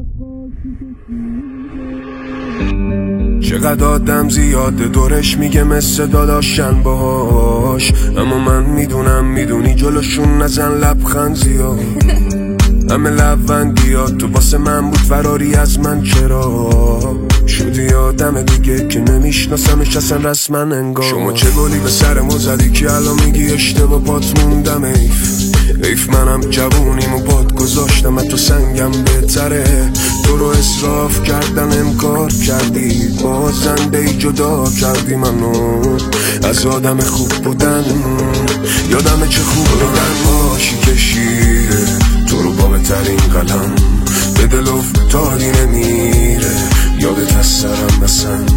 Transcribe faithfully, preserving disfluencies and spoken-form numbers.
چقدر آدم زیاده دورش میگه مثل داداشن باهاش، اما من میدونم میدونی جلوشون نزن لبخند زیاد. همه لبندیات تو واسه من بود فراری از من، چرا شدی آدم دیگه که نمیشناسمش اصلا رسما انگار. شما چه گلی به سرمو زدی که الان میگی اشتباه پات موندم. ایف ایف منم جوونیمو پات گذاشتم، تو سنگم بهتره. تو رو اصراف کردن انکار کردی، بازنده ای جدا کردی منو از آدم خوب بودن. یادم چه خوب بودن باشی کشیره تو رو با بهترین قلم، به دل افتادی نمیره یادت از سرم مثلا.